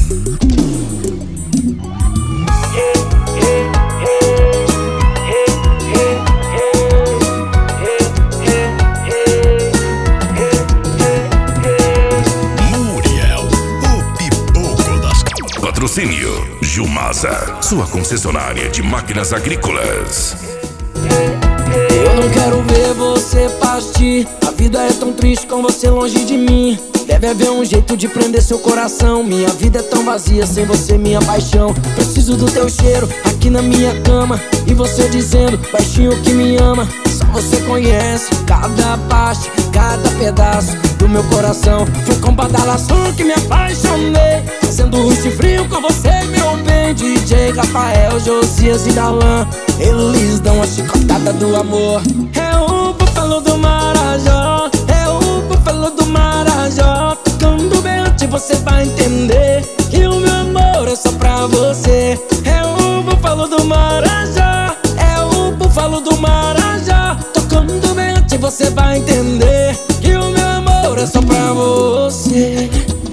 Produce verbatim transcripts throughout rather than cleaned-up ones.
Patrocínio Jumasa, sua concessionária de máquinas agrícolas. Eu não quero ver você partir. A vida é tão triste com você longe de mim. Deve haver um jeito de prender seu coração. Minha vida é tão vazia sem você, minha paixão. Preciso do teu cheiro aqui na minha cama. E você dizendo baixinho que me ama. Só você conhece cada parte, cada pedaço do meu coração. Foi com badalação que me apaixonei, fazendo rush frio com você, meu bem. D J Rafael, Josias e Darlan, eles dão a chicotada do amor. É o búfalo do Marajó, é o búfalo do Marajó. Tocando bem antes você vai entender que o meu amor é só pra você. É o búfalo do Marajó, é o búfalo do Marajó. Tocando bem antes você vai entender que o meu amor é só pra você.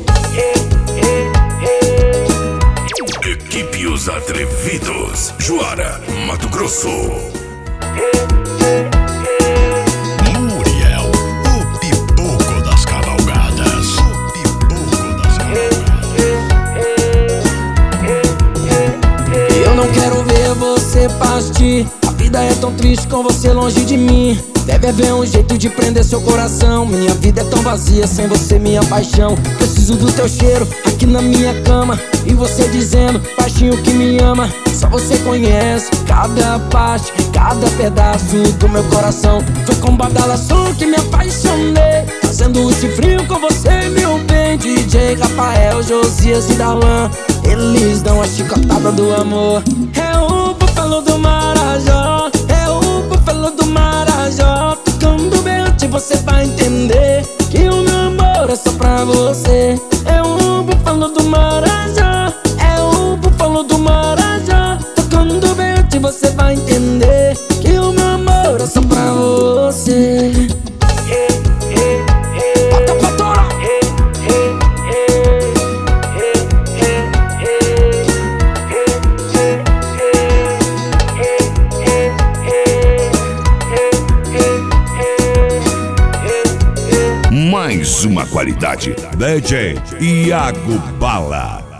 Equipe Os Atrevidos, Juara, Mato Grosso. Muriel, o pipoco das cavalgadas. O pipoco das cavalgadas. Eu não quero ver você partir. A vida é tão triste com você longe de mim. Deve haver um jeito de prender seu coração. Minha vida é tão vazia sem você, minha paixão. Preciso do teu cheiro aqui na minha cama. E você dizendo baixinho que me ama. Só você conhece cada parte, cada pedaço do meu coração. Foi com badalação que me apaixonei, fazendo esse frio com você, meu bem. D J Rafael, Josias e Darlan, eles dão a chicotada do amor. É o búfalo do Marajó, é o búfalo do Marajó. Tocando bem antes você vai entender que o meu amor é só pra você. É o búfalo do Marajó, é o búfalo do Marajó. Tocando bem antes você vai entender que o meu amor é só pra você. Bota pra torar. Mais uma qualidade. D J Iago Bala.